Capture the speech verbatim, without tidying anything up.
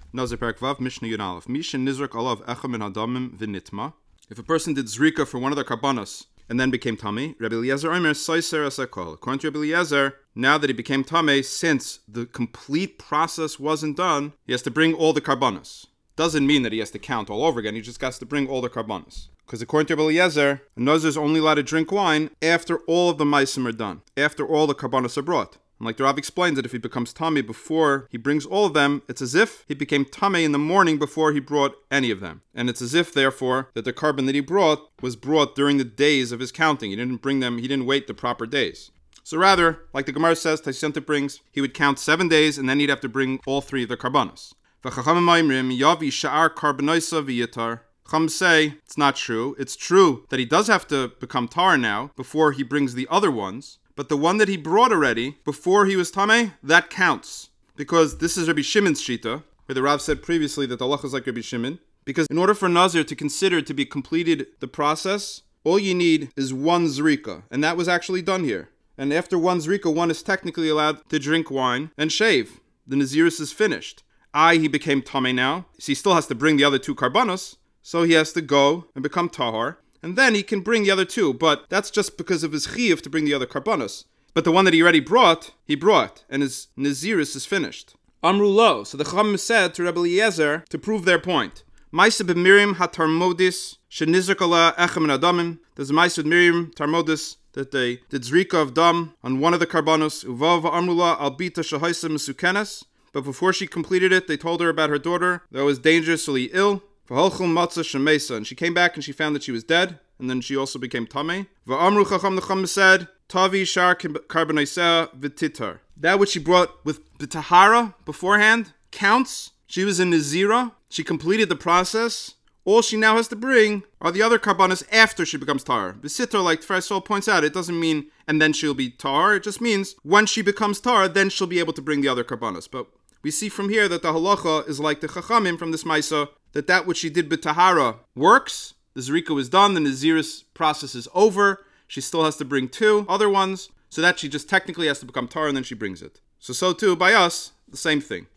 Nazir Perek Vav, Mishnah Yud Aleph. Mishin Nizrak Olav Echa Min Hadamim V'Nitma. If a person did Zrika for one of their karbanos and then became Tami, Rabbi Eliezer Omer Soiser Asakol. According to Rabbi Eliezer, now that he became Tame, since the complete process wasn't done, he has to bring all the karbanos. Doesn't mean that he has to count all over again, he just has to bring all the karbanos. Because according to Rabbi Eliezer, a Nazir is only allowed to drink wine after all of the maisim are done, after all the karbanos are brought. And like the Rav explains that if he becomes Tami before he brings all of them, it's as if he became Tami in the morning before he brought any of them. And it's as if, therefore, that the carbon that he brought was brought during the days of his counting. He didn't bring them, he didn't wait the proper days. So rather, like the Gemara says, Taisenta brings, he would count seven days and then he'd have to bring all three of the karbanos. Chum say it's not true. It's true that he does have to become tar now before he brings the other ones. But the one that he brought already, before he was Tameh, that counts. Because this is Rabbi Shimon's Shita, where the Rav said previously that the halacha is like Rabbi Shimon. Because in order for Nazir to consider to be completed the process, all you need is one Zrika. And that was actually done here. And after one Zrika, one is technically allowed to drink wine and shave. The Naziris is finished. I, he became Tameh now. So he still has to bring the other two karbanos. So he has to go and become Tahar. And then he can bring the other two, but that's just because of his chiyuv to bring the other karbanos. But the one that he already brought, he brought, and his naziris is finished. Amru lo. So the Chacham said to Rabbi Eliezer to prove their point. Maisa b'Miriam hatarmodis shenizrak ala echem and adamim. There's a Maisa with Miriam tarmodis that they did zrika of dam on one of the karbanos. Uvav amru la albita shahaisa mesukenes. But before she completed it, they told her about her daughter that was dangerously ill. And she came back and she found that she was dead, and then she also became Tameh. Va'amru Chacham the Chacham said, Tavi shar karbonisea v'titar. That which she brought with the tahara beforehand counts. She was in Nazira. She completed the process. All she now has to bring are the other karbanos after she becomes tar. V'sitar, like Tfarsol points out, it doesn't mean and then she'll be tar. It just means when she becomes tar, then she'll be able to bring the other karbanos. But we see from here that the halacha is like the Chachamim from this Maisa, that that which she did b'tahara works. The Zrika was done, the Naziris process is over. She still has to bring two other ones, so that she just technically has to become tar and then she brings it. So, so too, by us, the same thing.